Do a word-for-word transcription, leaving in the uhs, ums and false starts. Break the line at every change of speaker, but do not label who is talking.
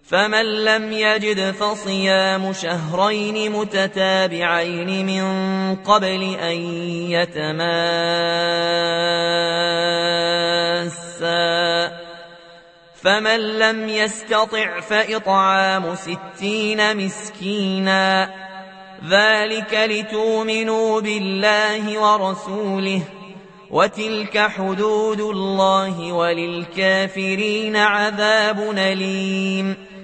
فمن لم يجد فصيام شهرين متتابعين من قبل أن يتماسا، فمن لم يستطع فإطعام ستين مسكينا، ذلك لتؤمنوا بالله ورسوله، وتلك حدود الله، وللكافرين عذاب أليم.